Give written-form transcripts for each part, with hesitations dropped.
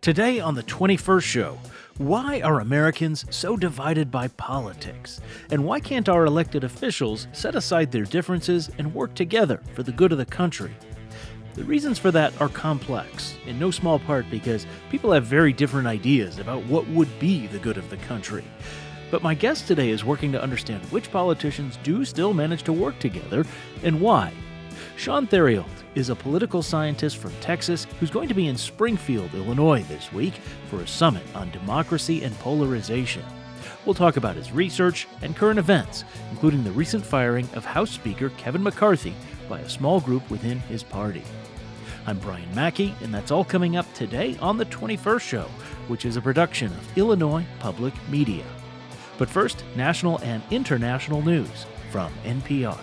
Today on the 21st show, why are Americans so divided by politics? And why can't our elected officials set aside their differences and work together for the good of the country? The reasons for that are complex, in no small part because people have very different ideas about what would be the good of the country. But my guest today is working to understand which politicians do still manage to work together and why. Sean Theriault is a political scientist from Texas who's going to be in Springfield, Illinois this week for a summit on democracy and polarization. We'll talk about his research and current events, including the recent firing of House Speaker Kevin McCarthy by a small group within his party. I'm Brian Mackey, and that's all coming up today on the 21st Show, which is a production of Illinois Public Media. But first, national and international news from NPR.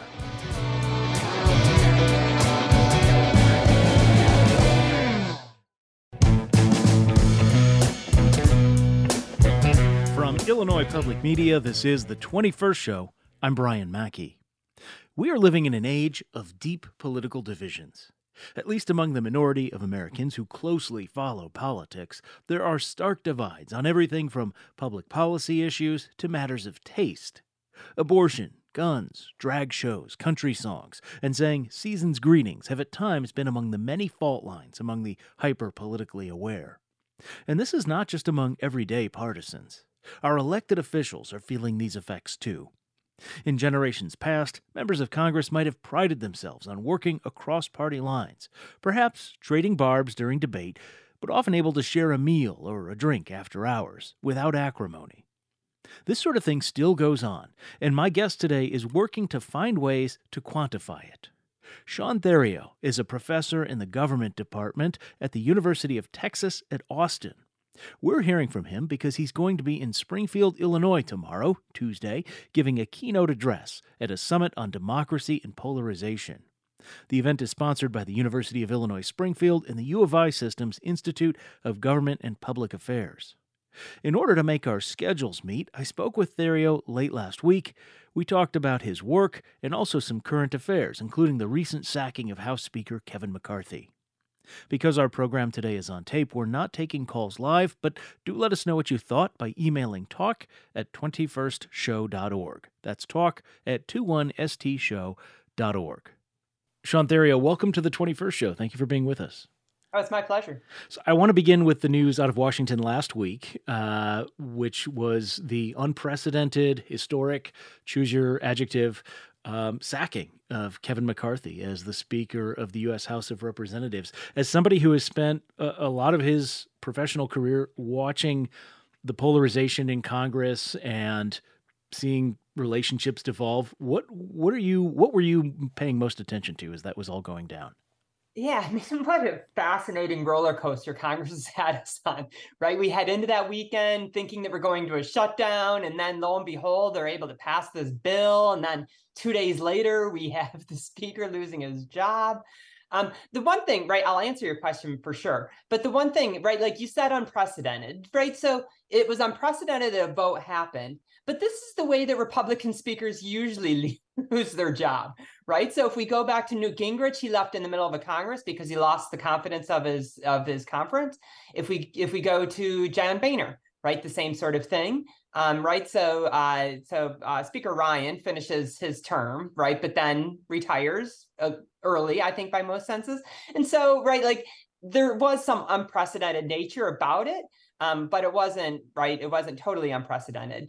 From Illinois Public Media, this is the 21st Show. I'm Brian Mackey. We are living in an age of deep political divisions. At least among the minority of Americans who closely follow politics, there are stark divides on everything from public policy issues to matters of taste. Abortion, guns, drag shows, country songs, and saying season's greetings have at times been among the many fault lines among the hyper-politically aware. And this is not just among everyday partisans. Our elected officials are feeling these effects too. In generations past, members of Congress might have prided themselves on working across party lines, perhaps trading barbs during debate, but often able to share a meal or a drink after hours without acrimony. This sort of thing still goes on, and my guest today is working to find ways to quantify it. Sean Theriault is a professor in the government department at the University of Texas at Austin. We're hearing from him because he's going to be in Springfield, Illinois tomorrow, Tuesday, giving a keynote address at a summit on democracy and polarization. The event is sponsored by the University of Illinois Springfield and the U of I Systems Institute of Government and Public Affairs. In order to make our schedules meet, I spoke with Theriault late last week. We talked about his work and also some current affairs, including the recent sacking of House Speaker Kevin McCarthy. Because our program today is on tape, we're not taking calls live, but do let us know what you thought by emailing talk@21stshow.org. That's talk@21stshow.org. Sean Theriault, welcome to the 21st Show. Thank you for being with us. Oh, it's my pleasure. So I want to begin with the news out of Washington last week, which was the unprecedented, historic, choose your adjective, sacking of Kevin McCarthy as the Speaker of the U.S. House of Representatives. As somebody who has spent a lot of his professional career watching the polarization in Congress and seeing relationships devolve, what were you paying most attention to as that was all going down? Yeah, I mean, what a fascinating roller coaster Congress has had us on, right? We head into that weekend thinking that we're going to a shutdown, and then lo and behold, they're able to pass this bill. And then 2 days later, we have the speaker losing his job. The one thing, right, I'll answer your question for sure. But the one thing, right, like you said, unprecedented, right? So it was unprecedented that a vote happened. But this is the way that Republican speakers usually lose their job, right? So if we go back to Newt Gingrich, he left in the middle of a Congress because he lost the confidence of his conference. If we go to John Boehner, right, the same sort of thing, right? So Speaker Ryan finishes his term, right, but then retires early, I think, by most senses. And so, right, like there was some unprecedented nature about it, but it wasn't totally unprecedented.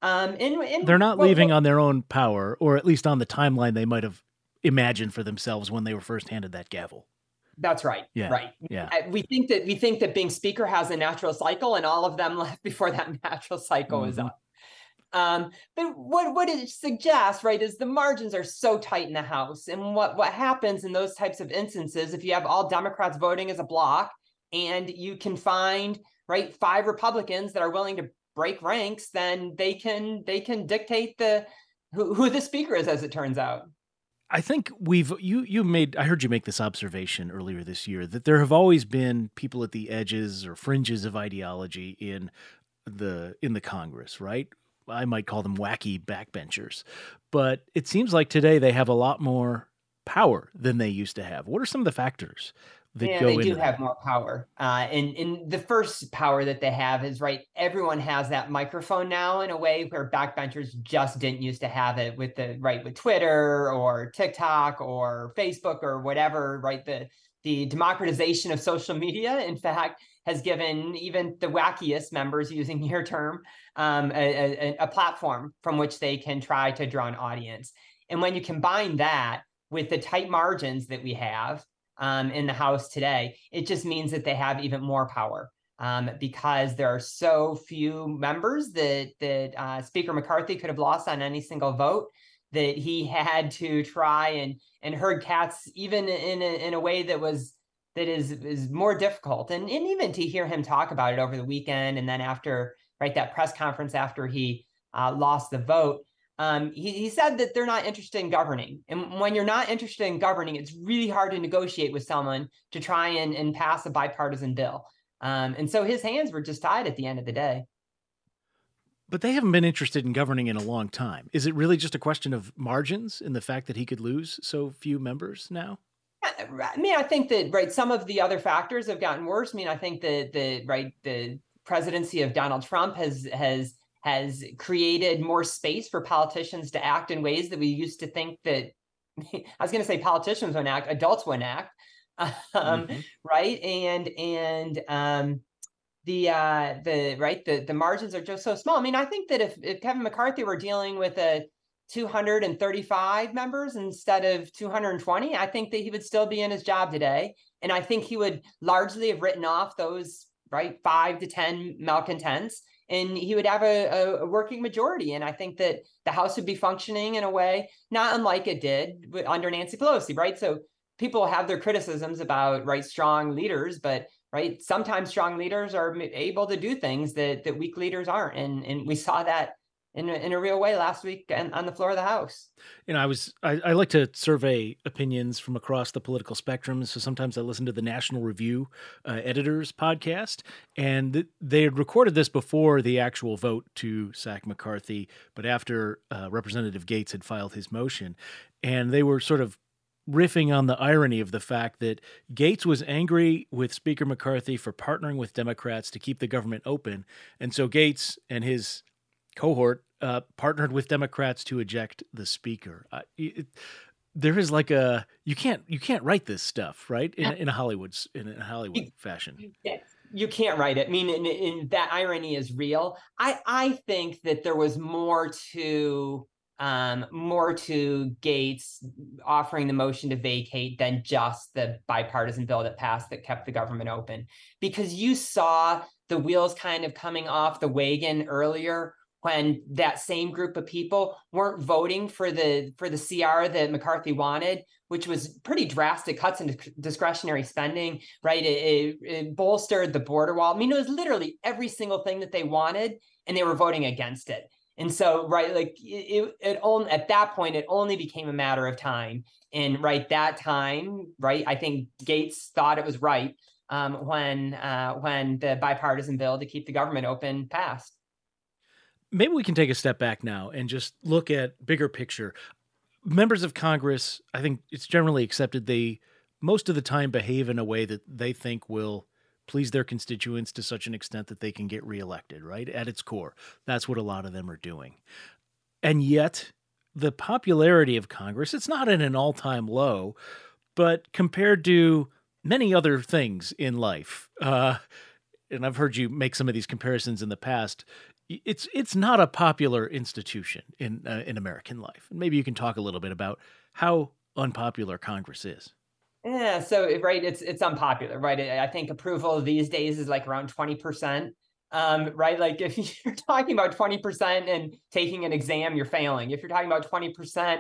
They're not leaving on their own power, or at least on the timeline they might have imagined for themselves when they were first handed that gavel. That's right. Yeah. Right. Yeah. We think that being speaker has a natural cycle, and all of them left before that natural cycle is up. But what it suggests, right, is the margins are so tight in the House, and what happens in those types of instances, if you have all Democrats voting as a block, and you can find, right, 5 Republicans that are willing to break ranks, then they can dictate who the speaker is, as it turns out. I think I heard you make this observation earlier this year that there have always been people at the edges or fringes of ideology in the Congress, right? I might call them wacky backbenchers, but it seems like today they have a lot more power than they used to have. What are some of the factors that Yeah, go they into do that. have more power. And the first power that they have is, right, everyone has that microphone now in a way where backbenchers just didn't used to have it with with Twitter or TikTok or Facebook or whatever, right? The democratization of social media, in fact, has given even the wackiest members, using your term, a platform from which they can try to draw an audience. And when you combine that with the tight margins that we have, in the House today, it just means that they have even more power, because there are so few members that Speaker McCarthy could have lost on any single vote, that he had to try and herd cats even in a way that is more difficult. And even to hear him talk about it over the weekend, and then after, right, that press conference after he lost the vote, he said that they're not interested in governing. And when you're not interested in governing, it's really hard to negotiate with someone to try and pass a bipartisan bill. And so his hands were just tied at the end of the day. But they haven't been interested in governing in a long time. Is it really just a question of margins and the fact that he could lose so few members now? I mean, I think that, right, some of the other factors have gotten worse. I mean, I think that the presidency of Donald Trump has created more space for politicians to act in ways that we used to think that I was going to say politicians wouldn't act, adults wouldn't act, right? And the margins are just so small. I mean, I think that if Kevin McCarthy were dealing with a 235 members instead of 220, I think that he would still be in his job today, and I think he would largely have written off those 5 to 10 malcontents, and he would have a working majority. And I think that the House would be functioning in a way not unlike it did under Nancy Pelosi, right? So people have their criticisms about, strong leaders, but sometimes strong leaders are able to do things that weak leaders aren't. And we saw that in a real way last week on the floor of the House. I like to survey opinions from across the political spectrum. So sometimes I listen to the National Review editors podcast, and they had recorded this before the actual vote to sack McCarthy, but after Representative Gates had filed his motion, and they were sort of riffing on the irony of the fact that Gates was angry with Speaker McCarthy for partnering with Democrats to keep the government open. And so Gates and his cohort partnered with Democrats to eject the speaker. There is you can't write this stuff, right? In a Hollywood fashion. You can't write it. I mean, in that irony is real. I think that there was more to Gates offering the motion to vacate than just the bipartisan bill that passed that kept the government open, because you saw the wheels kind of coming off the wagon earlier when that same group of people weren't voting for the CR that McCarthy wanted, which was pretty drastic cuts in discretionary spending, right? It bolstered the border wall. I mean, it was literally every single thing that they wanted, and they were voting against it. And so, it only, at that point, it only became a matter of time. And that time, I think Gates thought it was right when the bipartisan bill to keep the government open passed. Maybe we can take a step back now and just look at bigger picture. Members of Congress, I think it's generally accepted, they most of the time behave in a way that they think will please their constituents to such an extent that they can get reelected, right? At its core, that's what a lot of them are doing. And yet, the popularity of Congress, it's not at an all-time low, but compared to many other things in life, and I've heard you make some of these comparisons in the past, it's not a popular institution in American life. And maybe you can talk a little bit about how unpopular Congress is. Yeah, so it's unpopular, right? I think approval these days is like around 20%, right? Like if you're talking about 20% and taking an exam, you're failing. If you're talking about 20%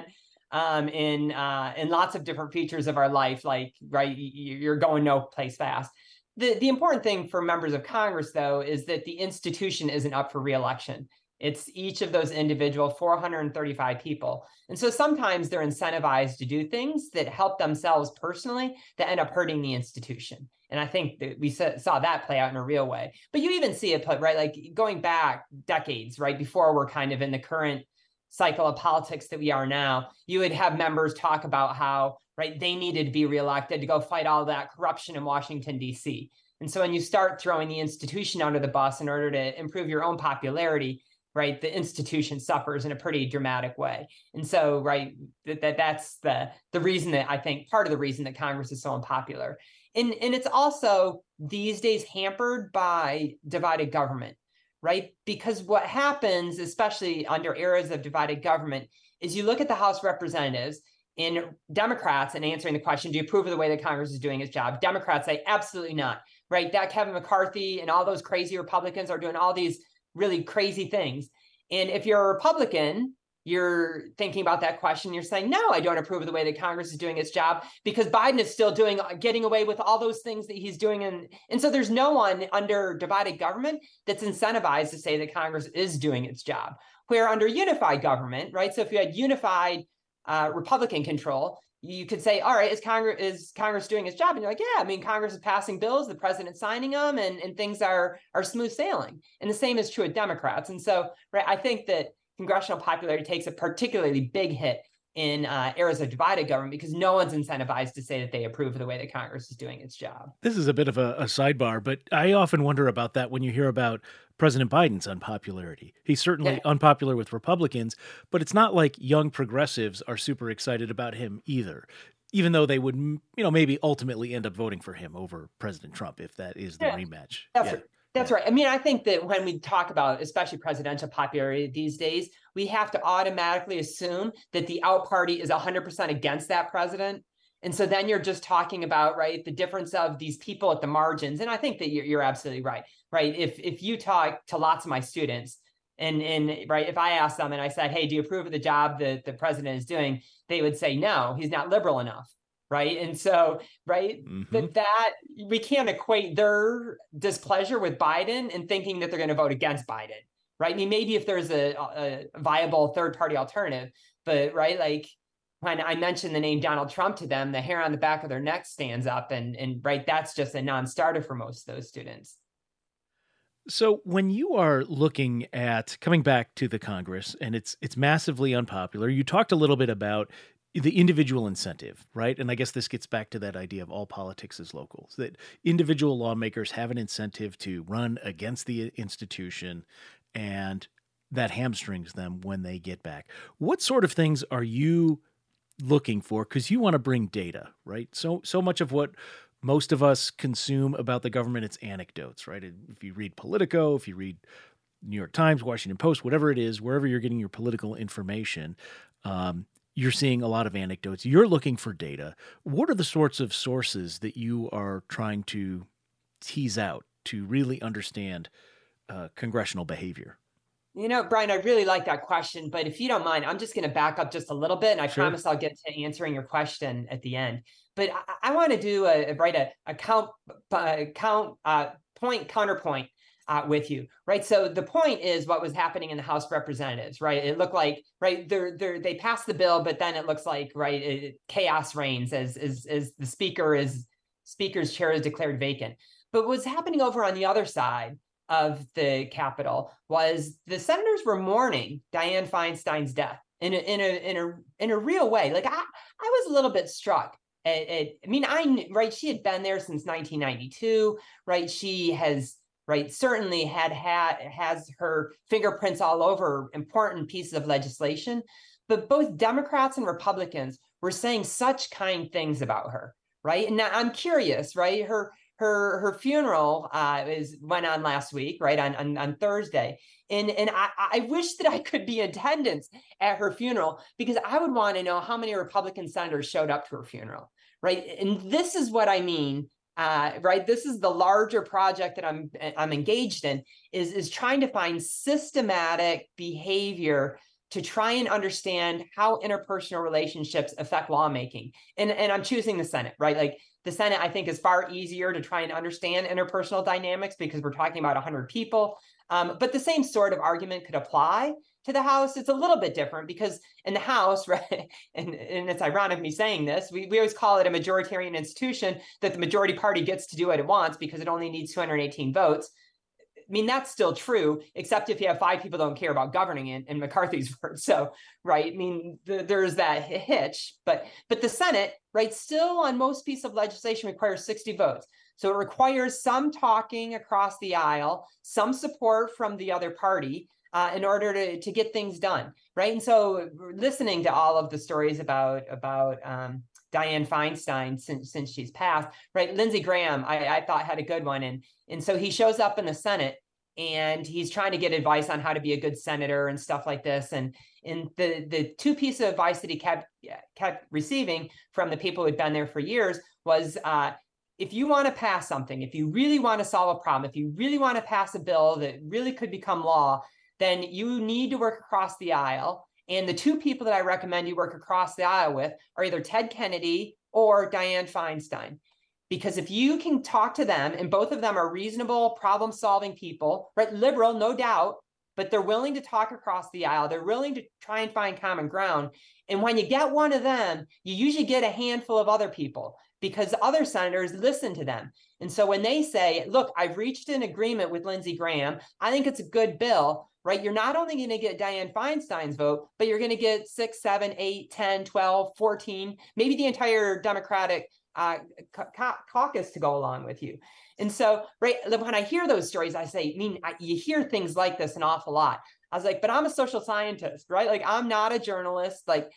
in lots of different features of our life, you're going no place fast. The important thing for members of Congress, though, is that the institution isn't up for reelection. It's each of those individual 435 people. And so sometimes they're incentivized to do things that help themselves personally that end up hurting the institution. And I think that we saw that play out in a real way. But you even see it play, like going back decades, before we're kind of in the current cycle of politics that we are now, you would have members talk about how, right? They needed to be reelected to go fight all that corruption in Washington, D.C. And so when you start throwing the institution under the bus in order to improve your own popularity, right, the institution suffers in a pretty dramatic way. And so, right, that's the reason that I think part of the reason that Congress is so unpopular. And it's also these days hampered by divided government, right? Because what happens, especially under eras of divided government, is you look at the House of Representatives and Democrats and answering the question, do you approve of the way that Congress is doing its job? Democrats say, absolutely not, right? That Kevin McCarthy and all those crazy Republicans are doing all these really crazy things. And if you're a Republican, you're thinking about that question, you're saying, no, I don't approve of the way that Congress is doing its job because Biden is still getting away with all those things that he's doing. And so there's no one under divided government that's incentivized to say that Congress is doing its job. Where under unified government, right? So if you had unified Republican control, you could say, all right, is Congress doing its job? And you're like, yeah, I mean, Congress is passing bills, the president's signing them, and things are smooth sailing. And the same is true with Democrats. And so, right, I think that congressional popularity takes a particularly big hit in eras of divided government because no one's incentivized to say that they approve of the way that Congress is doing its job. This is a bit of a sidebar, but I often wonder about that when you hear about President Biden's unpopularity. He's certainly unpopular with Republicans, but it's not like young progressives are super excited about him either, even though they would, maybe ultimately end up voting for him over President Trump if that is the rematch. That's right. I mean, I think that when we talk about especially presidential popularity these days, we have to automatically assume that the out party is 100% against that president. And so then you're just talking about, right, the difference of these people at the margins. And I think that you're absolutely right. If you talk to lots of my students and right, if I asked them and I said, hey, do you approve of the job that the president is doing? They would say, no, he's not liberal enough. Right. And so, right, that we can't equate their displeasure with Biden and thinking that they're going to vote against Biden. Right. I mean, maybe if there's a viable third party alternative, but right, like when I mention the name Donald Trump to them, the hair on the back of their neck stands up and right, that's just a non-starter for most of those students. So when you are looking at coming back to the Congress and it's massively unpopular, you talked a little bit about the individual incentive, right? And I guess this gets back to that idea of all politics is locals, that individual lawmakers have an incentive to run against the institution, and that hamstrings them when they get back. What sort of things are you looking for? Because you want to bring data, right? So much of what most of us consume about the government, it's anecdotes, right? If you read Politico, if you read New York Times, Washington Post, whatever it is, wherever you're getting your political information, you're seeing a lot of anecdotes. You're looking for data. What are the sorts of sources that you are trying to tease out to really understand congressional behavior? Brian, I really like that question, but if you don't mind, I'm just going to back up just a little bit, and I promise I'll get to answering your question at the end. But I want to do a point counterpoint with you, right? So the point is what was happening in the House of Representatives, right? It looked like, right, they passed the bill, but then it looks like, right, chaos reigns as the speaker's chair is declared vacant. But what's happening over on the other side of the Capitol was the senators were mourning Dianne Feinstein's death in a real way. Like I was a little bit struck. Right, she had been there since 1992, right? She has, right, certainly has her fingerprints all over important pieces of legislation, but both Democrats and Republicans were saying such kind things about her, right? And now I'm curious, right? Her funeral went on last week, right, on Thursday, and I wish that I could be in attendance at her funeral because I would want to know how many Republican senators showed up to her funeral, right? And this is what I mean. Right, this is the larger project that I'm engaged in is trying to find systematic behavior to try and understand how interpersonal relationships affect lawmaking. And I'm choosing the Senate, right? Like the Senate, I think, is far easier to try and understand interpersonal dynamics because we're talking about 100 people. But the same sort of argument could apply to the House. It's a little bit different because in the House, right, and it's ironic me saying this, we always call it a majoritarian institution that the majority party gets to do what it wants because it only needs 218 votes. mean, that's still true, except if you have 5 people don't care about governing in McCarthy's words. So, right, I mean, there's that hitch, but the Senate, right, still on most pieces of legislation requires 60 votes. So it requires some talking across the aisle, some support from the other party in order to get things done, right? And so listening to all of the stories about Dianne Feinstein since she's passed, right? Lindsey Graham, I thought had a good one. And so he shows up in the Senate and he's trying to get advice on how to be a good senator and stuff like this. And the 2 pieces of advice that he kept receiving from the people who'd been there for years was, if you want to pass something, if you really want to solve a problem, if you really want to pass a bill that really could become law, then you need to work across the aisle. And the 2 people that I recommend you work across the aisle with are either Ted Kennedy or Dianne Feinstein. Because if you can talk to them, and both of them are reasonable, problem-solving people, right? Liberal, no doubt, but they're willing to talk across the aisle. They're willing to try and find common ground. And when you get one of them, you usually get a handful of other people because other senators listen to them. And so when they say, look, I've reached an agreement with Lindsey Graham, I think it's a good bill, right? You're not only going to get Dianne Feinstein's vote, but you're going to get 6, 7, 8, 10, 12, 14, maybe the entire Democratic caucus to go along with you. And so, right, when I hear those stories, I say, you hear things like this an awful lot. I was like, but I'm a social scientist, right? Like, I'm not a journalist. Like,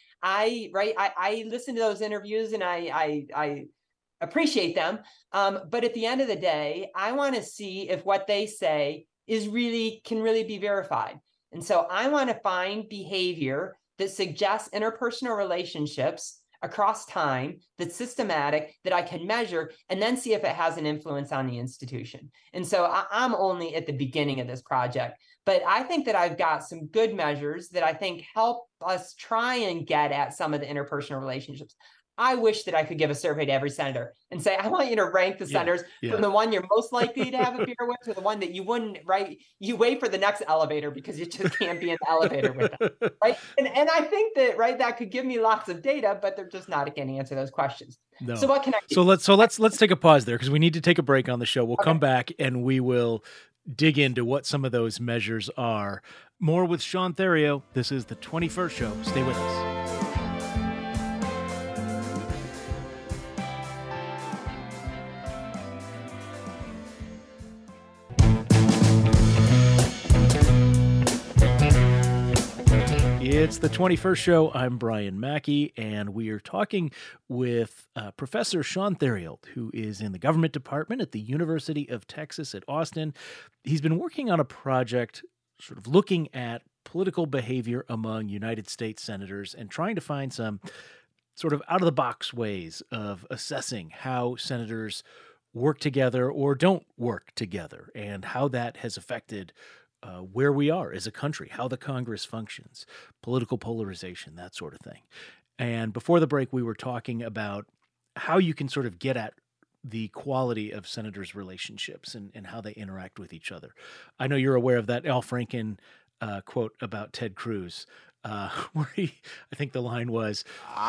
I listen to those interviews and I appreciate them. But at the end of the day, I want to see if what they say can really be verified. And so I want to find behavior that suggests interpersonal relationships across time, that's systematic, that I can measure, and then see if it has an influence on the institution. And so I'm only at the beginning of this project, but I think that I've got some good measures that I think help us try and get at some of the interpersonal relationships. I wish that I could give a survey to every senator and say, I want you to rank the senators from the one you're most likely to have a beer with to the one that you wouldn't, right? You wait for the next elevator because you just can't be in the elevator with them, right? And I think that, right, that could give me lots of data, but they're just not going to answer those questions. No. So what can I do? So let's take a pause there because we need to take a break on the show. We'll come back and we will dig into what some of those measures are. More with Sean Theriault. This is the 21st Show. Stay with us. It's the 21st Show. I'm Brian Mackey, and we are talking with Professor Sean Theriault, who is in the government department at the University of Texas at Austin. He's been working on a project sort of looking at political behavior among United States senators and trying to find some sort of out-of-the-box ways of assessing how senators work together or don't work together and how that has affected where we are as a country, how the Congress functions, political polarization, that sort of thing. And before the break, we were talking about how you can sort of get at the quality of senators' relationships and how they interact with each other. I know you're aware of that Al Franken quote about Ted Cruz, where I think the line was,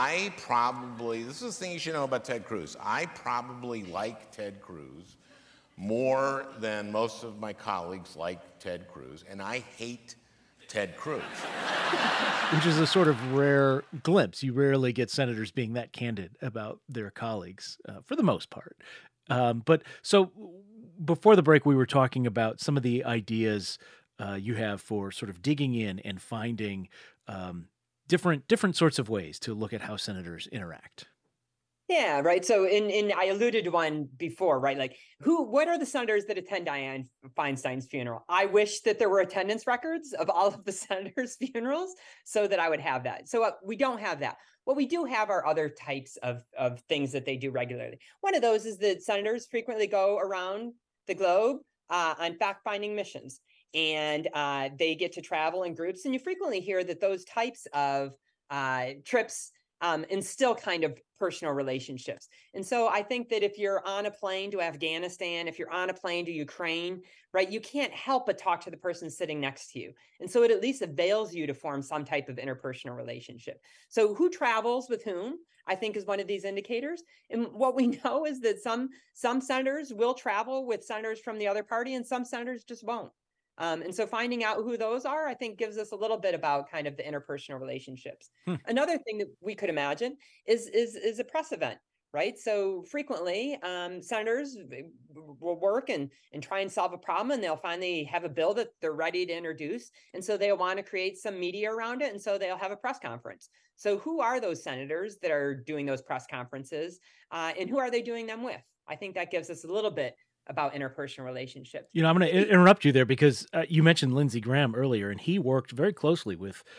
this is the thing you should know about Ted Cruz. I probably like Ted Cruz more than most of my colleagues like Ted Cruz, and I hate Ted Cruz. Which is a sort of rare glimpse. You rarely get senators being that candid about their colleagues, for the most part. But so before the break, we were talking about some of the ideas you have for sort of digging in and finding different sorts of ways to look at how senators interact. Yeah, right. So I alluded to one before, right? Like what are the senators that attend Dianne Feinstein's funeral? I wish that there were attendance records of all of the senators' funerals so that I would have that. So we don't have that. What we do have are other types of things that they do regularly. One of those is that senators frequently go around the globe on fact-finding missions. And they get to travel in groups. And you frequently hear that those types of trips and still kind of personal relationships. And so I think that if you're on a plane to Afghanistan, if you're on a plane to Ukraine, right, you can't help but talk to the person sitting next to you. And so it at least avails you to form some type of interpersonal relationship. So who travels with whom, I think, is one of these indicators. And what we know is that some senators will travel with senators from the other party and some senators just won't. And so finding out who those are, I think, gives us a little bit about kind of the interpersonal relationships. Another thing that we could imagine is a press event, right? So frequently, senators will work and try and solve a problem, and they'll finally have a bill that they're ready to introduce. And so they'll want to create some media around it, and so they'll have a press conference. So who are those senators that are doing those press conferences, and who are they doing them with? I think that gives us a little bit about interpersonal relationships. I'm going to interrupt you there because you mentioned Lindsey Graham earlier, and he worked very closely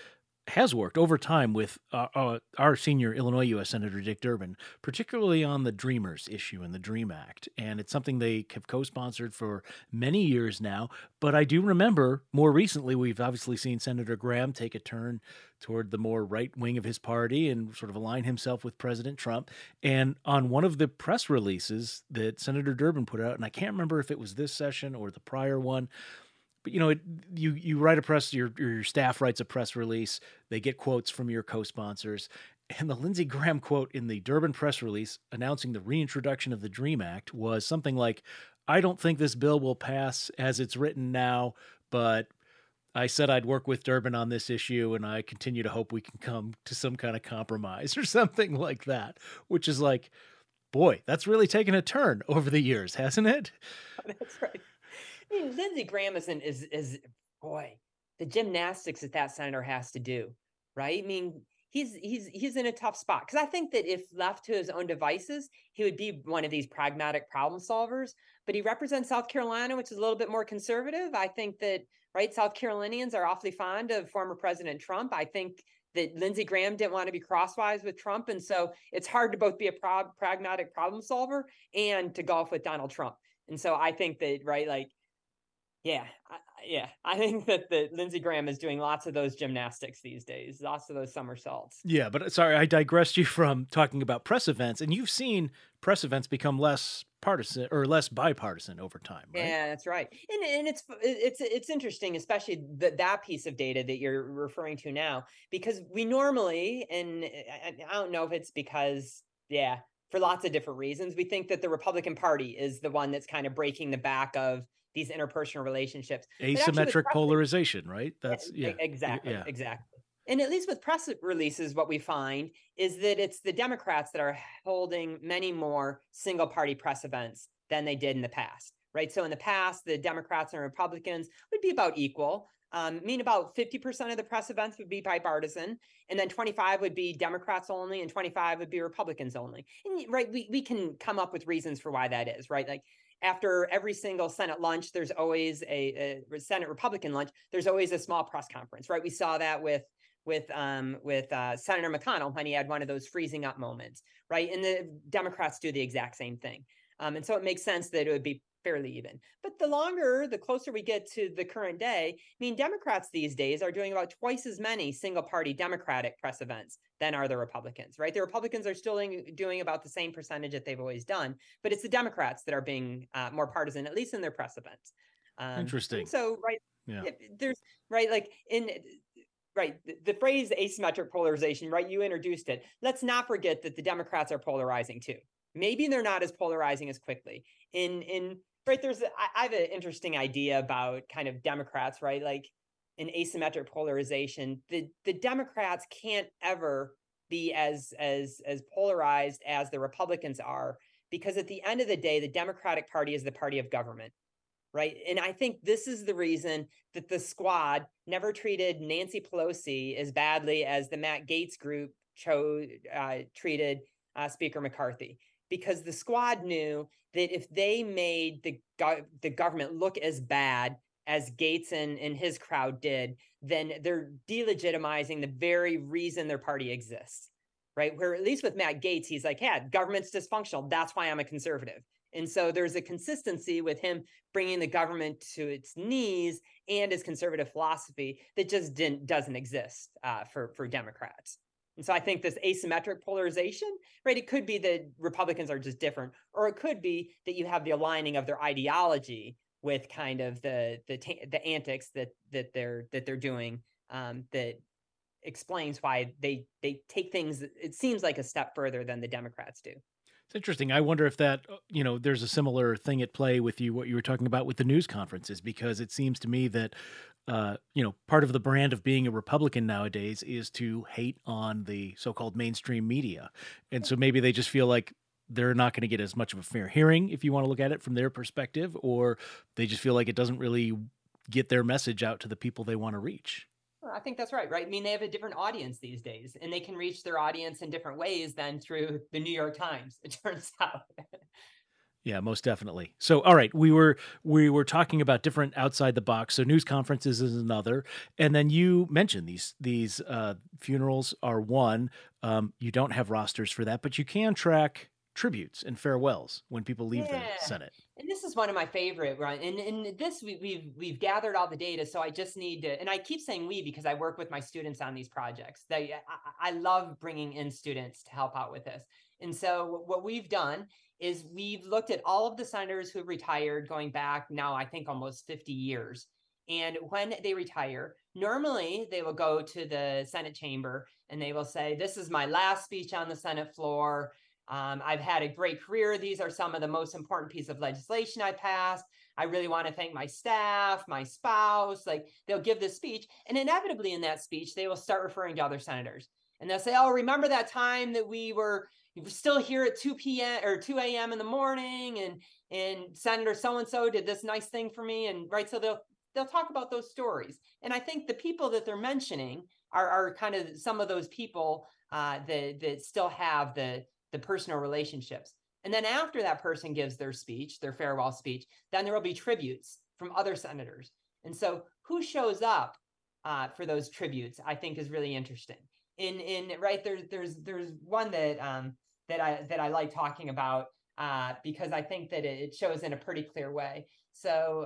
has worked over time with our senior Illinois U.S. Senator Dick Durbin, particularly on the Dreamers issue and the DREAM Act. And it's something they have co-sponsored for many years now. But I do remember more recently, we've obviously seen Senator Graham take a turn toward the more right wing of his party and sort of align himself with President Trump. And on one of the press releases that Senator Durbin put out, and I can't remember if it was this session or the prior one, but you write a press, your staff writes a press release. They get quotes from your co-sponsors, and the Lindsey Graham quote in the Durbin press release announcing the reintroduction of the DREAM Act was something like, "I don't think this bill will pass as it's written now, but I said I'd work with Durbin on this issue, and I continue to hope we can come to some kind of compromise," or something like that. Which is like, boy, that's really taken a turn over the years, hasn't it? That's right. I mean, Lindsey Graham is boy, the gymnastics that senator has to do, right? I mean, he's in a tough spot because I think that if left to his own devices, he would be one of these pragmatic problem solvers. But he represents South Carolina, which is a little bit more conservative. I think that, right, South Carolinians are awfully fond of former President Trump. I think that Lindsey Graham didn't want to be crosswise with Trump, and so it's hard to both be a pragmatic problem solver and to golf with Donald Trump. And so I think that, right, like. Yeah, I think that Lindsey Graham is doing lots of those gymnastics these days, lots of those somersaults. Yeah, but sorry, I digressed you from talking about press events, and you've seen press events become less partisan or less bipartisan over time, right? Yeah, that's right. And it's interesting, especially that piece of data that you're referring to now, because we normally, and I don't know if it's because, for lots of different reasons, we think that the Republican Party is the one that's kind of breaking the back of these interpersonal relationships. Asymmetric polarization, right? That's exactly. And at least with press releases, what we find is that it's the Democrats that are holding many more single party press events than they did in the past, right? So in the past, the Democrats and Republicans would be about equal. About 50% of the press events would be bipartisan, and then 25 would be Democrats only, and 25 would be Republicans only. And right, we can come up with reasons for why that is, right? Like, after every single Senate lunch, there's always a Senate Republican lunch. There's always a small press conference, right? We saw that with Senator McConnell when he had one of those freezing up moments, right? And the Democrats do the exact same thing, and so it makes sense that it would be fairly even. But the closer we get to the current day, I mean, Democrats these days are doing about twice as many single party Democratic press events than are the Republicans, right? The Republicans are still doing about the same percentage that they've always done, but it's the Democrats that are being more partisan, at least in their press events. Interesting. So, right, there's, right, like the phrase asymmetric polarization, right? You introduced it. Let's not forget that the Democrats are polarizing too. Maybe they're not as polarizing as quickly. Right, I have an interesting idea about kind of Democrats, right? Like in asymmetric polarization, the Democrats can't ever be as polarized as the Republicans are, because at the end of the day, the Democratic Party is the party of government, right? And I think this is the reason that the Squad never treated Nancy Pelosi as badly as the Matt Gaetz group treated Speaker McCarthy. Because the Squad knew that if they made the government look as bad as Gaetz and his crowd did, then they're delegitimizing the very reason their party exists, right? Where at least with Matt Gaetz, he's like, yeah, government's dysfunctional. That's why I'm a conservative. And so there's a consistency with him bringing the government to its knees and his conservative philosophy that just doesn't exist for Democrats. And so I think this asymmetric polarization, right? It could be that Republicans are just different, or it could be that you have the aligning of their ideology with kind of the antics that they're doing, that explains why they take things, it seems like, a step further than the Democrats do. It's interesting. I wonder if that, there's a similar thing at play with what you were talking about with the news conferences, because it seems to me that, part of the brand of being a Republican nowadays is to hate on the so-called mainstream media. And so maybe they just feel like they're not going to get as much of a fair hearing, if you want to look at it from their perspective, or they just feel like it doesn't really get their message out to the people they want to reach. Well, I think that's right. I mean, they have a different audience these days, and they can reach their audience in different ways than through the New York Times, it turns out. Yeah, most definitely. So, all right, we were talking about different outside the box. So, news conferences is another, and then you mentioned these funerals are one. You don't have rosters for that, but you can track tributes and farewells when people leave the Senate. And this is one of my favorite, right? And this we've gathered all the data, so I just need to. And I keep saying we because I work with my students on these projects. I love bringing in students to help out with this. And so what we've done is we've looked at all of the senators who have retired, going back now, I think, almost 50 years. And when they retire, normally they will go to the Senate chamber and they will say, "This is my last speech on the Senate floor. I've had a great career. These are some of the most important pieces of legislation I passed. I really want to thank my staff, my spouse." Like, they'll give this speech, and inevitably in that speech, they will start referring to other senators. And they'll say, "Oh, remember that time that we were still here at 2 p.m. or 2 a.m. in the morning, and Senator so-and-so did this nice thing for me." And right, so they'll talk about those stories. And I think the people that they're mentioning are kind of some of those people that still have the personal relationships. And then after that person gives their speech, their farewell speech, then there will be tributes from other senators. And so who shows up for those tributes, I think, is really interesting. In right, there's one that I like talking about because I think that it shows in a pretty clear way. So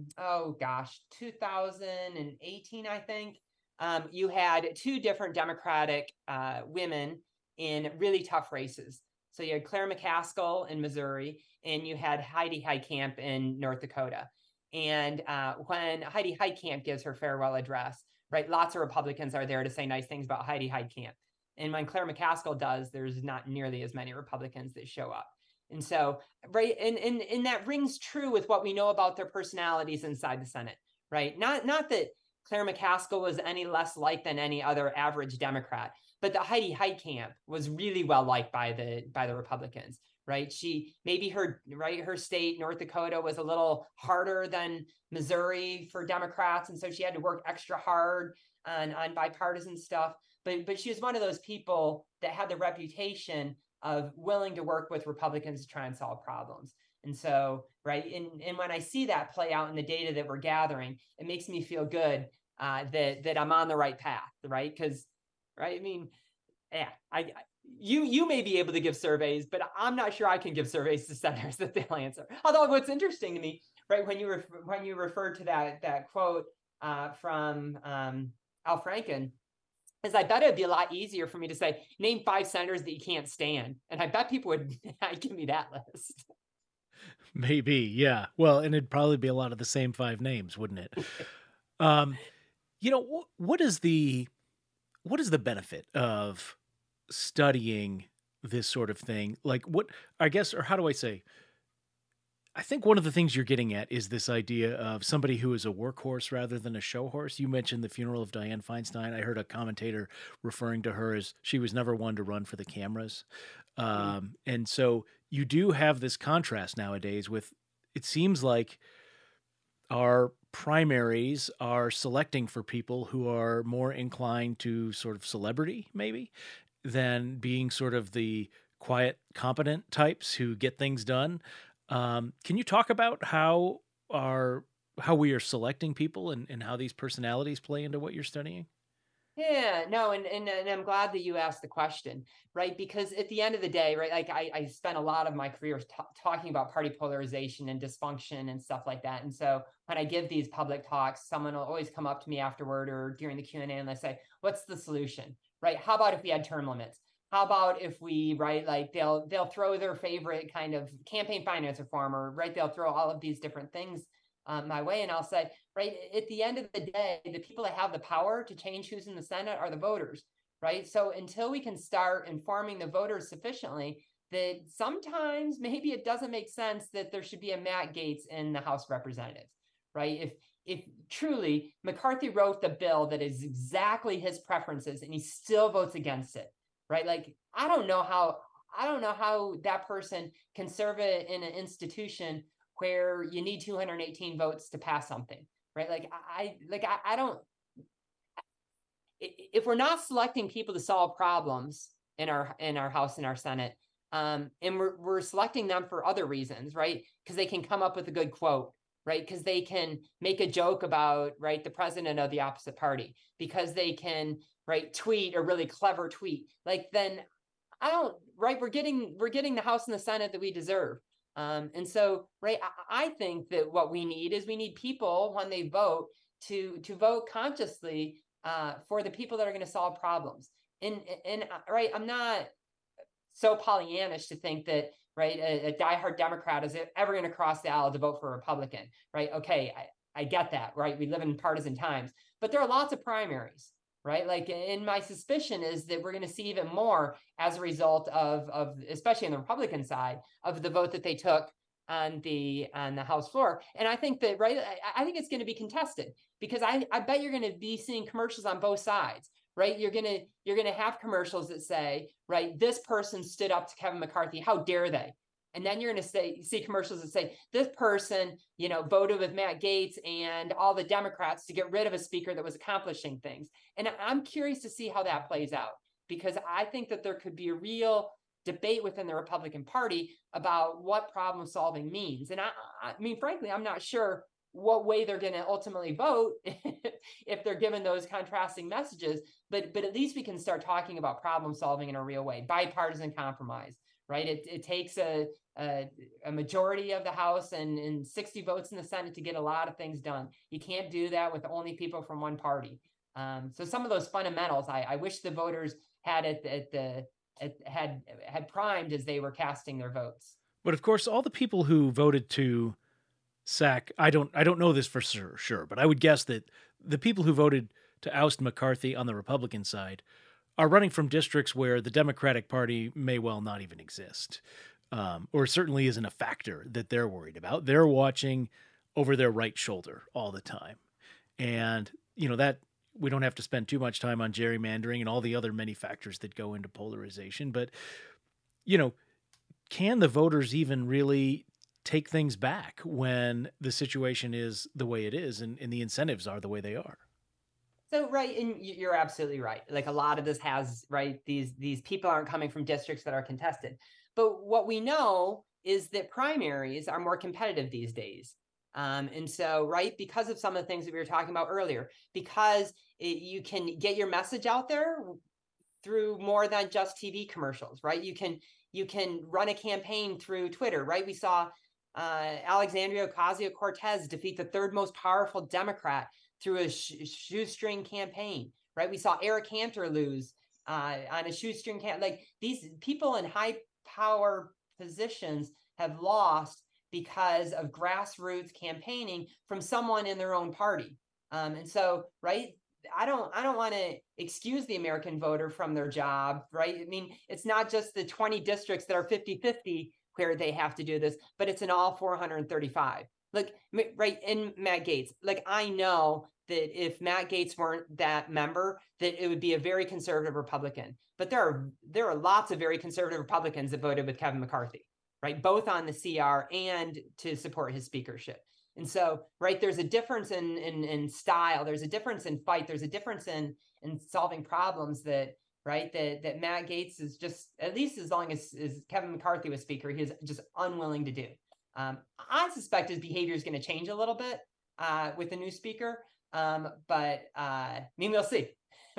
2018, I think, you had two different Democratic women in really tough races. So you had Claire McCaskill in Missouri, and you had Heidi Heitkamp in North Dakota. And when Heidi Heitkamp gives her farewell address, right, lots of Republicans are there to say nice things about Heidi Heitkamp. And when Claire McCaskill does, there's not nearly as many Republicans that show up. And so, right, and that rings true with what we know about their personalities inside the Senate, right? Not that Claire McCaskill was any less liked than any other average Democrat, but that Heidi Heitkamp was really well liked by the Republicans, right? She maybe her state, North Dakota, was a little harder than Missouri for Democrats, and so she had to work extra hard on bipartisan stuff. But she was one of those people that had the reputation of willing to work with Republicans to try and solve problems. And so, right, and when I see that play out in the data that we're gathering, it makes me feel good that I'm on the right path, right? Because, right, I mean, you may be able to give surveys, but I'm not sure I can give surveys to senators that they'll answer. Although what's interesting to me, right, when you refer to that quote from Al Franken, is I bet it'd be a lot easier for me to say, name 5 senators that you can't stand. And I bet people would give me that list. Maybe, yeah. Well, and it'd probably be a lot of the same 5 names, wouldn't it? What is the benefit of studying this sort of thing? Like, how do I say? I think one of the things you're getting at is this idea of somebody who is a workhorse rather than a show horse. You mentioned the funeral of Dianne Feinstein. I heard a commentator referring to her as she was never one to run for the cameras. And so you do have this contrast nowadays with, it seems like our primaries are selecting for people who are more inclined to sort of celebrity, maybe, than being sort of the quiet, competent types who get things done. Can you talk about how we are selecting people and how these personalities play into what you're studying? Yeah, no, and I'm glad that you asked the question, right? Because at the end of the day, right, like I spent a lot of my career talking about party polarization and dysfunction and stuff like that. And so when I give these public talks, someone will always come up to me afterward or during the Q&A and they say, "What's the solution?" Right? How about if we had term limits? How about if we, right, like they'll throw their favorite kind of campaign finance reform, or right, they'll throw all of these different things my way, and I'll say, right, at the end of the day, the people that have the power to change who's in the Senate are the voters, right? So until we can start informing the voters sufficiently that sometimes maybe it doesn't make sense that there should be a Matt Gaetz in the House of Representatives, right? If truly McCarthy wrote the bill that is exactly his preferences and he still votes against it, right? Like I don't know how that person can serve it in an institution where you need 218 votes to pass something, right? I don't. If we're not selecting people to solve problems in our House and our Senate, and we're selecting them for other reasons, right? Because they can come up with a good quote, right? Because they can make a joke about, right, the president of the opposite party, because they can, right, tweet a really clever tweet. Like then I don't, right, we're getting the House and the Senate that we deserve. And so, right, I think that what we need is we need people when they vote to vote consciously for the people that are going to solve problems. And right, I'm not so Pollyannish to think that, right, a diehard Democrat is ever going to cross the aisle to vote for a Republican, right? Okay, I get that, right? We live in partisan times, but there are lots of primaries, right? Like, and my suspicion is that we're going to see even more as a result of especially on the Republican side of the vote that they took on the House floor. And I think that, right, I think it's going to be contested because I bet you're going to be seeing commercials on both sides, right? You're gonna have commercials that say, right, this person stood up to Kevin McCarthy, how dare they? And then you're gonna see commercials that say this person, voted with Matt Gaetz and all the Democrats to get rid of a speaker that was accomplishing things. And I'm curious to see how that plays out because I think that there could be a real debate within the Republican Party about what problem solving means. And I mean, frankly, I'm not sure what way they're going to ultimately vote if they're given those contrasting messages. But at least we can start talking about problem solving in a real way, bipartisan compromise, right? It takes a majority of the House and 60 votes in the Senate to get a lot of things done. You can't do that with only people from one party. So some of those fundamentals, I wish the voters had had primed as they were casting their votes. But of course, all the people who voted to sack, I don't know this for sure, but I would guess that the people who voted to oust McCarthy on the Republican side are running from districts where the Democratic Party may well not even exist, or certainly isn't a factor that they're worried about. They're watching over their right shoulder all the time. And, that we don't have to spend too much time on gerrymandering and all the other many factors that go into polarization. But, can the voters even really take things back when the situation is the way it is and the incentives are the way they are? So, right, and you're absolutely right. Like a lot of this has, right, these people aren't coming from districts that are contested. But what we know is that primaries are more competitive these days. And so, right, because of some of the things that we were talking about earlier, because you can get your message out there through more than just TV commercials, right? You can run a campaign through Twitter, right? We saw Alexandria Ocasio-Cortez defeat the third most powerful Democrat through a shoestring campaign, right? We saw Eric Cantor lose on a shoestring campaign. Like these people in high power positions have lost because of grassroots campaigning from someone in their own party. And so, right, I don't want to excuse the American voter from their job, right? I mean, it's not just the 20 districts that are 50-50 where they have to do this, but it's in all 435. Like, right, in Matt Gaetz, like I know that if Matt Gaetz weren't that member, that it would be a very conservative Republican. But there are lots of very conservative Republicans that voted with Kevin McCarthy, right? Both on the CR and to support his speakership. And so, right, there's a difference in style. There's a difference in fight. There's a difference in solving problems that, right, that Matt Gaetz is just, at least as long as Kevin McCarthy was speaker, he is just unwilling to do. I suspect his behavior is going to change a little bit with the new speaker. But I mean, we'll see.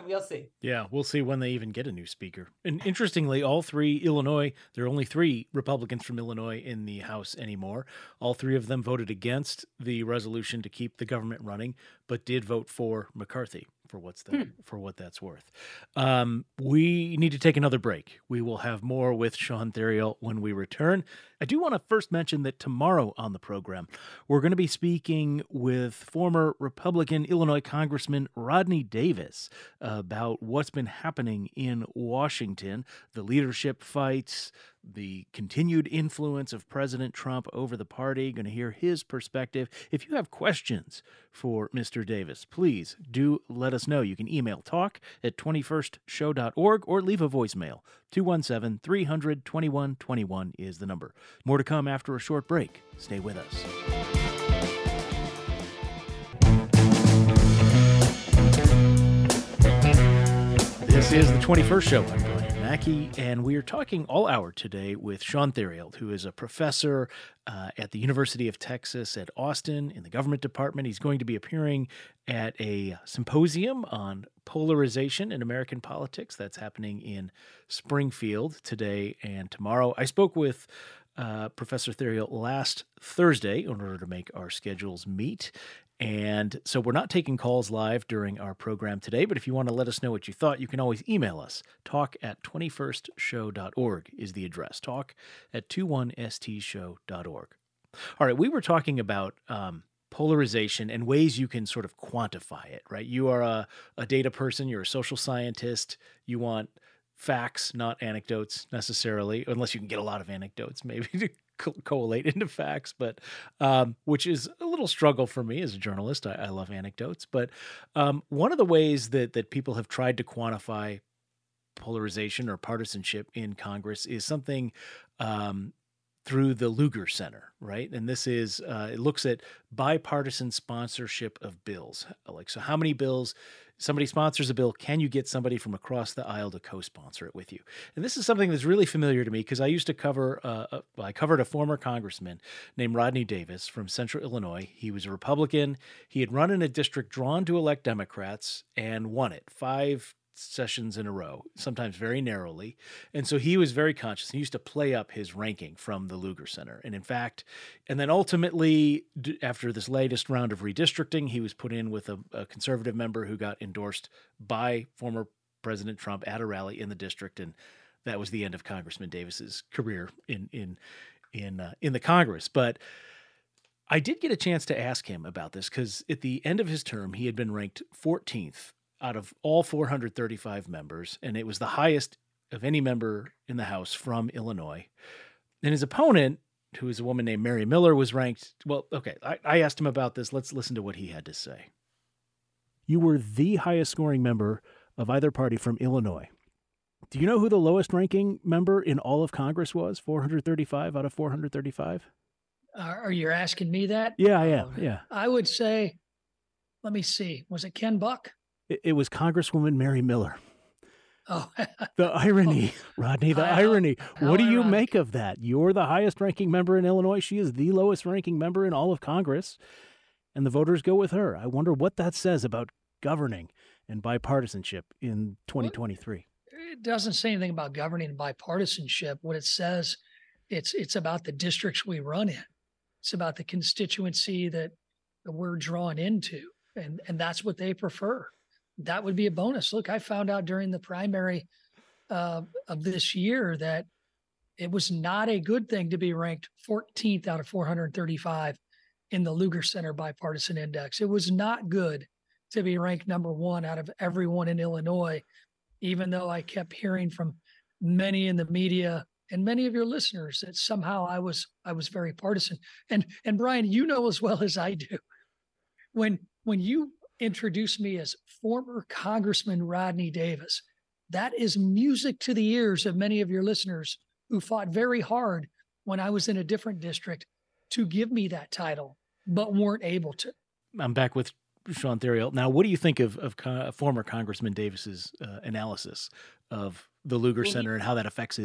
We'll see. Yeah, we'll see when they even get a new speaker. And interestingly, all three Illinois, there are only three Republicans from Illinois in the House anymore. All three of them voted against the resolution to keep the government running, but did vote for McCarthy for what that's worth. We need to take another break. We will have more with Sean Theriault when we return. I do want to first mention that tomorrow on the program, we're going to be speaking with former Republican Illinois Congressman Rodney Davis about what's been happening in Washington, the leadership fights, the continued influence of President Trump over the party. Going to hear his perspective. If you have questions for Mr. Davis, please do let us know. You can email talk@21stshow.org or leave a voicemail. 217-300-2121 is the number. More to come after a short break. Stay with us. This is the 21st Show. I'm Brian Mackey, and we are talking all hour today with Sean Theriault, who is a professor at the University of Texas at Austin in the government department. He's going to be appearing at a symposium on polarization in American politics that's happening in Springfield today and tomorrow. I spoke with Professor Theriault last Thursday in order to make our schedules meet. And so we're not taking calls live during our program today, but if you want to let us know what you thought, you can always email us. Talk@21stshow.org is the address. Talk@21stshow.org. All right, we were talking about polarization and ways you can sort of quantify it, right? You are a data person, you're a social scientist, you want facts, not anecdotes necessarily, unless you can get a lot of anecdotes maybe to collate into facts, but which is a little struggle for me as a journalist. I love anecdotes, but one of the ways that people have tried to quantify polarization or partisanship in Congress is something through the Lugar Center, right? And this is, it looks at bipartisan sponsorship of bills. Like, so how many bills, somebody sponsors a bill, can you get somebody from across the aisle to co-sponsor it with you? And this is something that's really familiar to me because I used to cover, I covered a former congressman named Rodney Davis from Central Illinois. He was a Republican. He had run in a district drawn to elect Democrats and won it 5 sessions in a row, sometimes very narrowly. And so he was very conscious. He used to play up his ranking from the Lugar Center. And in fact, and then ultimately, after this latest round of redistricting, he was put in with a conservative member who got endorsed by former President Trump at a rally in the district. And that was the end of Congressman Davis's career in the Congress. But I did get a chance to ask him about this because at the end of his term, he had been ranked 14th out of all 435 members, and it was the highest of any member in the House from Illinois. And his opponent, who is a woman named Mary Miller, was ranked, well, okay, I asked him about this. Let's listen to what he had to say. You were the highest scoring member of either party from Illinois. Do you know who the lowest ranking member in all of Congress was? 435 out of 435? Are you asking me that? Yeah, I am. Yeah. I would say, let me see. Was it Ken Buck? It was Congresswoman Mary Miller. Oh, the irony, Rodney, the irony. What do you make of that? You're the highest ranking member in Illinois. She is the lowest ranking member in all of Congress, and the voters go with her. I wonder what that says about governing and bipartisanship in 2023. It doesn't say anything about governing and bipartisanship. What it says, it's about the districts we run in. It's about the constituency that we're drawn into, and that's what they prefer. That would be a bonus. Look, I found out during the primary of this year that it was not a good thing to be ranked 14th out of 435 in the Lugar Center Bipartisan Index. It was not good to be ranked number 1 out of everyone in Illinois, even though I kept hearing from many in the media and many of your listeners that somehow I was very partisan. And Brian, you know as well as I do, when you introduced me as former Congressman Rodney Davis, that is music to the ears of many of your listeners who fought very hard when I was in a different district to give me that title, but weren't able to. I'm back with Sean Theriault. Now, what do you think of former Congressman Davis's analysis of the Lugar Center and how that affected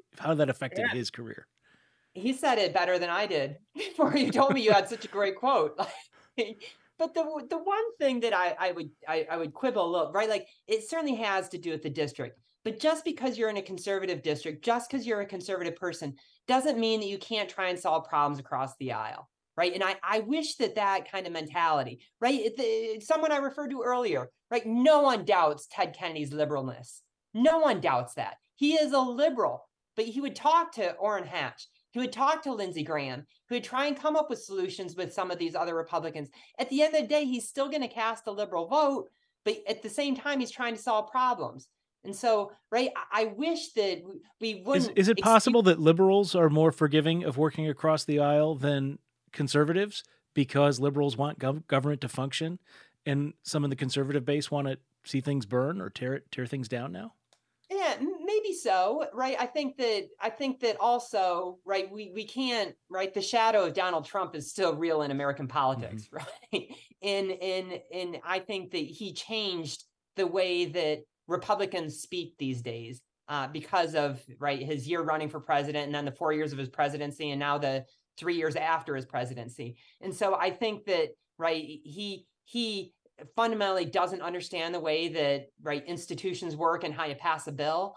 his career? He said it better than I did before you told me you had such a great quote. but the one thing that I would quibble a little, right? Like, it certainly has to do with the district. But just because you're in a conservative district, just because you're a conservative person, doesn't mean that you can't try and solve problems across the aisle, right? And I wish that kind of mentality, right? Someone I referred to earlier, right? No one doubts Ted Kennedy's liberalness. No one doubts that. He is a liberal, but he would talk to Orrin Hatch. He would talk to Lindsey Graham. He would try and come up with solutions with some of these other Republicans. At the end of the day, he's still going to cast a liberal vote, but at the same time, he's trying to solve problems. And so, right, I wish that we wouldn't. Is it possible that liberals are more forgiving of working across the aisle than conservatives because liberals want government to function and some of the conservative base want to see things burn or tear things down now? Yeah, maybe so, right? I think that also, right, we can't, right, the shadow of Donald Trump is still real in American politics, right? And I think that he changed the way that Republicans speak these days because of, right, his year running for president and then the 4 years of his presidency and now the 3 years after his presidency. And so I think that, right, he fundamentally doesn't understand the way that, right, institutions work and how you pass a bill.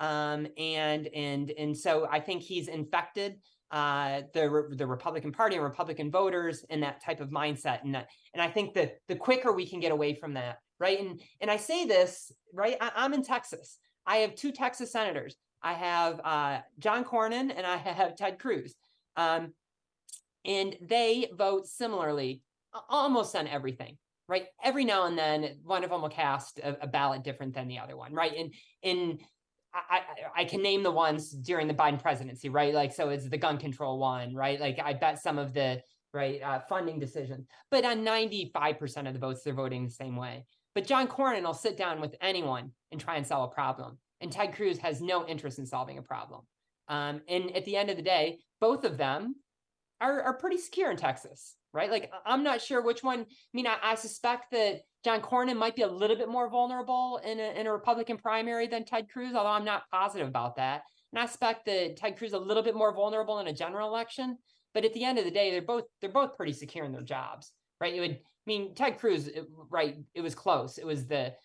And so I think he's infected the Republican Party and Republican voters in that type of mindset. And I think that the quicker we can get away from that, right? And I say this, right? I'm in Texas. I have 2 Texas senators. I have John Cornyn and I have Ted Cruz. And they vote similarly almost on everything, right? Every now and then, one of them will cast a ballot different than the other one, right? And I can name the ones during the Biden presidency, right? Like, so it's the gun control one, right? Like, I bet some of the, right, funding decisions, but on 95% of the votes, they're voting the same way. But John Cornyn will sit down with anyone and try and solve a problem. And Ted Cruz has no interest in solving a problem. And at the end of the day, both of them are pretty secure in Texas, right? Like, I'm not sure which one. I mean, I suspect that John Cornyn might be a little bit more vulnerable in a Republican primary than Ted Cruz, although I'm not positive about that. And I suspect that Ted Cruz is a little bit more vulnerable in a general election. But at the end of the day, they're both pretty secure in their jobs, right? Ted Cruz, right? It was close. It was the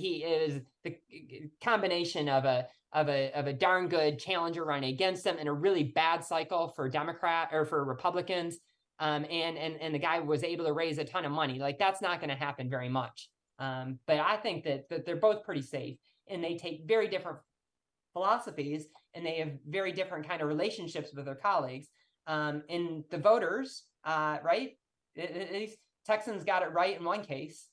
combination of a darn good challenger running against him in a really bad cycle for Republicans. And the guy was able to raise a ton of money. Like, that's not going to happen very much. But I think that they're both pretty safe, and they take very different philosophies, and they have very different kind of relationships with their colleagues. And the voters, right? At least Texans got it right in one case.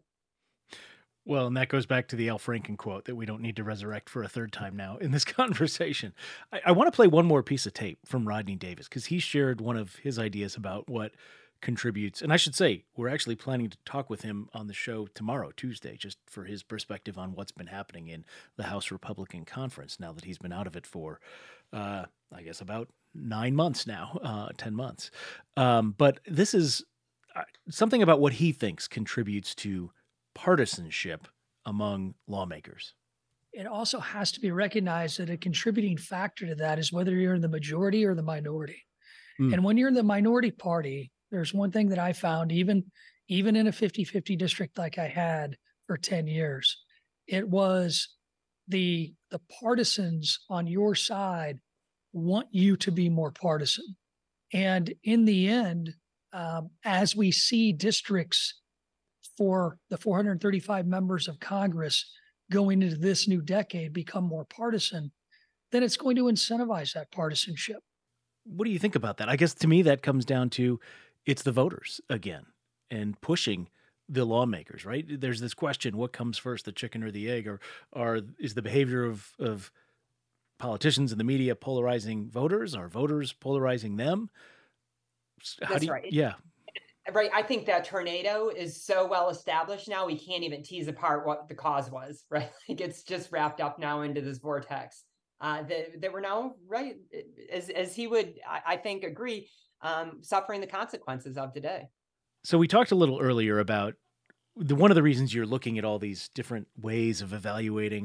Well, and that goes back to the Al Franken quote that we don't need to resurrect for a third time now in this conversation. I want to play one more piece of tape from Rodney Davis because he shared one of his ideas about what contributes. And I should say, we're actually planning to talk with him on the show tomorrow, Tuesday, just for his perspective on what's been happening in the House Republican Conference now that he's been out of it for, I guess, about 9 months now, 10 months. But this is something about what he thinks contributes to partisanship among lawmakers. It also has to be recognized that a contributing factor to that is whether you're in the majority or the minority. And when you're in the minority party, there's one thing that I found, even in a 50-50 district like I had for 10 years, it was the partisans on your side want you to be more partisan. And in the end, as we see districts for the 435 members of Congress going into this new decade become more partisan, then it's going to incentivize that partisanship. What do you think about that? I guess to me that comes down to it's the voters again and pushing the lawmakers, right? There's this question, what comes first, the chicken or the egg? Or is the behavior of politicians and the media polarizing voters? Are voters polarizing them? That's right. Yeah. Right. I think that tornado is so well established now, we can't even tease apart what the cause was, right? Like, it's just wrapped up now into this vortex that we're now, right, as he would, I think, agree, suffering the consequences of today. So we talked a little earlier about one of the reasons you're looking at all these different ways of evaluating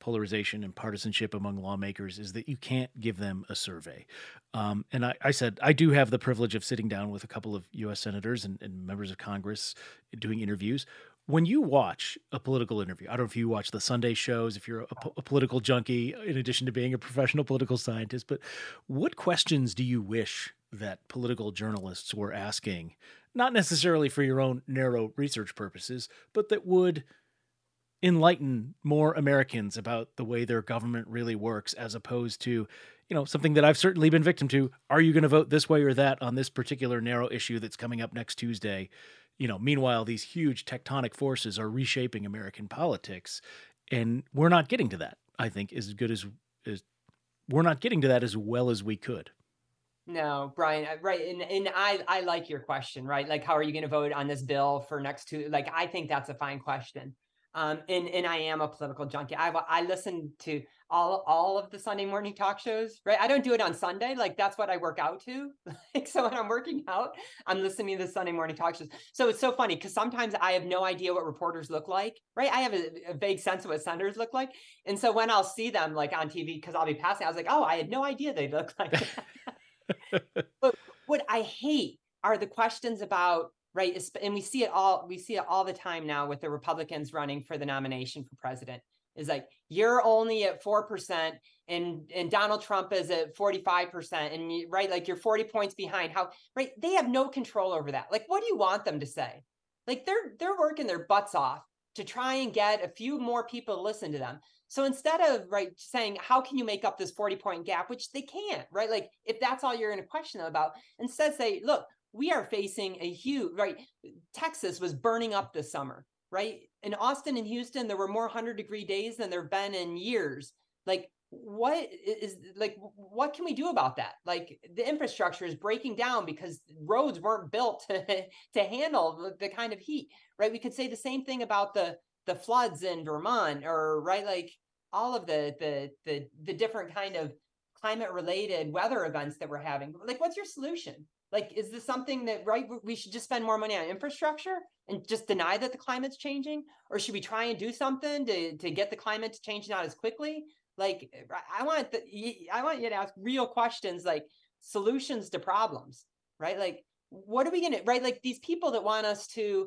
polarization and partisanship among lawmakers is that you can't give them a survey. And I said, I do have the privilege of sitting down with a couple of U.S. senators and members of Congress doing interviews. When you watch a political interview, I don't know if you watch the Sunday shows, if you're a political junkie, in addition to being a professional political scientist, but what questions do you wish that political journalists were asking, not necessarily for your own narrow research purposes, but that would enlighten more Americans about the way their government really works, as opposed to, something that I've certainly been victim to. Are you going to vote this way or that on this particular narrow issue that's coming up next Tuesday? Meanwhile, these huge tectonic forces are reshaping American politics, and we're not getting to that, I think, as we're not getting to that as well as we could. No, Brian, right. And I like your question, right? Like, how are you going to vote on this bill for next Tuesday? Like, I think that's a fine question. And I am a political junkie. I listen to all of the Sunday morning talk shows, right? I don't do it on Sunday. Like, that's what I work out to. Like, so when I'm working out, I'm listening to the Sunday morning talk shows. So it's so funny because sometimes I have no idea what reporters look like, right? I have a vague sense of what senators look like. And so when I'll see them like on TV, because I'll be passing, I was like, oh, I had no idea they look like that. But what I hate are the questions about, right, and we see it all the time now with the Republicans running for the nomination for president, is like, you're only at 4% and Donald Trump is at 45%, and right, like, you're 40 points behind. How, right, they have no control over that. Like, what do you want them to say? Like, they're working their butts off to try and get a few more people to listen to them. So instead of, right, saying, how can you make up this 40-point gap, which they can't, right? Like, if that's all you're going to question them about, instead say, look, we are facing a huge, right? Texas was burning up this summer, right? In Austin and Houston, there were more 100-degree days than there have been in years. Like, what can we do about that? Like, the infrastructure is breaking down because roads weren't built to handle the kind of heat, right? We could say the same thing about the floods in Vermont, or, right, like, all of the different kind of climate related weather events that we're having. Like, what's your solution? Like, is this something that, right, we should just spend more money on infrastructure and just deny that the climate's changing? Or should we try and do something to get the climate to change not as quickly? Like, I want you to ask real questions, like solutions to problems, right? Like, what are we going to, right? Like, these people that want us to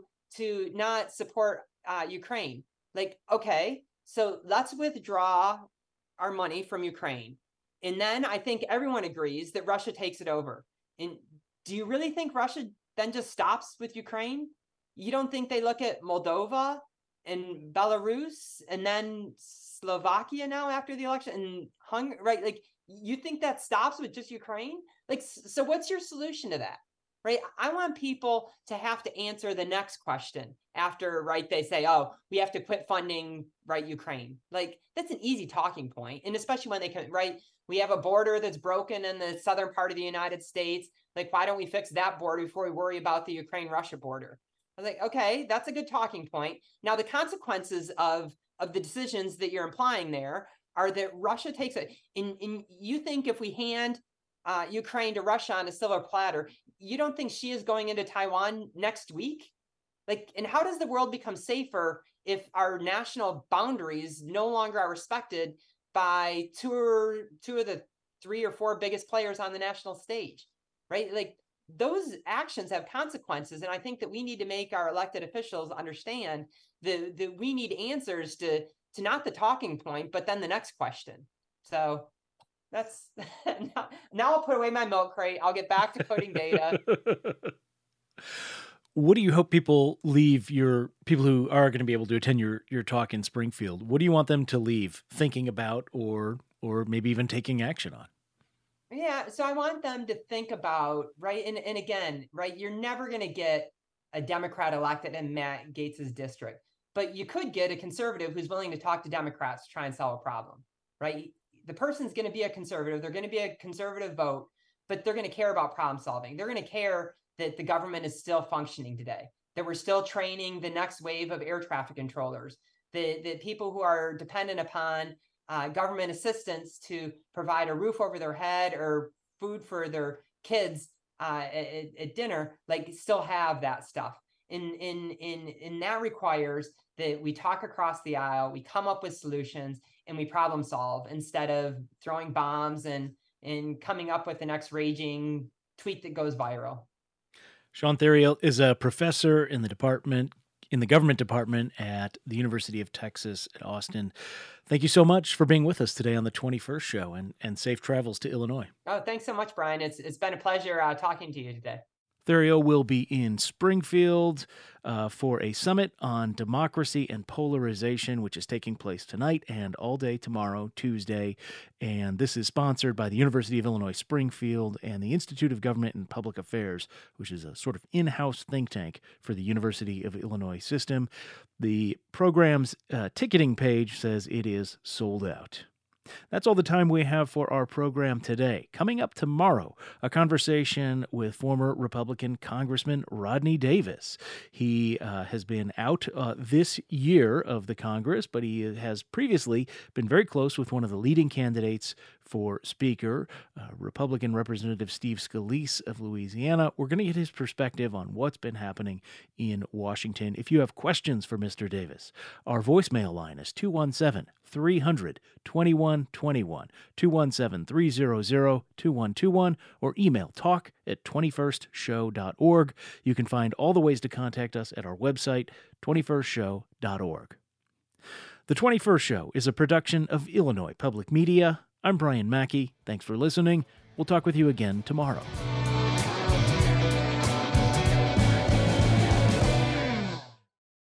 not support Ukraine. Like, okay, so let's withdraw our money from Ukraine. And then I think everyone agrees that Russia takes it over. And do you really think Russia then just stops with Ukraine? You don't think they look at Moldova and Belarus and then Slovakia now after the election and Hungary, right? Like, you think that stops with just Ukraine? Like, so what's your solution to that? Right? I want people to have to answer the next question after, right, they say, oh, we have to quit funding, right, Ukraine. Like, that's an easy talking point. And especially when they can, right, we have a border that's broken in the southern part of the United States. Like, why don't we fix that border before we worry about the Ukraine-Russia border? I was like, okay, that's a good talking point. Now, the consequences of the decisions that you're implying there are that Russia takes it. And you think if we hand Ukraine to Russia on a silver platter, you don't think she is going into Taiwan next week? Like, and how does the world become safer if our national boundaries no longer are respected by two of the 3 or 4 biggest players on the national stage, right? Like, those actions have consequences. And I think that we need to make our elected officials understand that we need answers to not the talking point, but then the next question. So that's now I'll put away my milk crate. I'll get back to coding data. What do you hope people who are going to be able to attend your talk in Springfield? What do you want them to leave thinking about, or maybe even taking action on? Yeah, so I want them to think about, right, and again, right, you're never going to get a Democrat elected in Matt Gaetz's district, but you could get a conservative who's willing to talk to Democrats to try and solve a problem, right? The person's going to be a conservative. They're going to be a conservative vote, but they're going to care about problem solving. They're going to care that the government is still functioning today, that we're still training the next wave of air traffic controllers, the people who are dependent upon government assistance to provide a roof over their head or food for their kids at dinner, like, still have that stuff. And that requires that we talk across the aisle, we come up with solutions, and we problem solve instead of throwing bombs and coming up with the next raging tweet that goes viral. Sean Theriault is a professor in the government department at the University of Texas at Austin. Thank you so much for being with us today on the 21st Show, and safe travels to Illinois. Oh, thanks so much, Brian. It's been a pleasure talking to you today. Theriault will be in Springfield for a summit on democracy and polarization, which is taking place tonight and all day tomorrow, Tuesday. And this is sponsored by the University of Illinois Springfield and the Institute of Government and Public Affairs, which is a sort of in-house think tank for the University of Illinois system. The program's ticketing page says it is sold out. That's all the time we have for our program today. Coming up tomorrow, a conversation with former Republican Congressman Rodney Davis. He has been out this year of the Congress, but he has previously been very close with one of the leading candidates for Speaker, Republican Representative Steve Scalise of Louisiana. We're going to get his perspective on what's been happening in Washington. If you have questions for Mr. Davis, our voicemail line is 217-300-2121, 217-300-2121, or email talk@21stshow.org. You can find all the ways to contact us at our website, 21stshow.org. The 21st Show is a production of Illinois Public Media. I'm Brian Mackey. Thanks for listening. We'll talk with you again tomorrow.